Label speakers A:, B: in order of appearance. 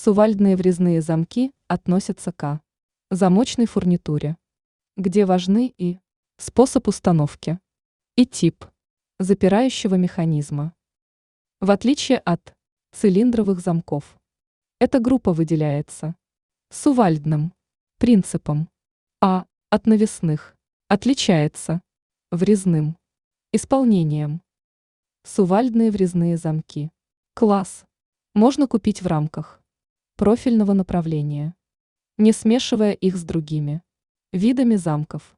A: Сувальдные врезные замки относятся к замочной фурнитуре, где важны и способ установки, и тип запирающего механизма. В отличие от цилиндровых замков, эта группа выделяется сувальдным принципом, а от навесных отличается врезным исполнением. Сувальдные врезные замки. Класс. Можно купить в рамках профильного направления, не смешивая их с другими видами замков.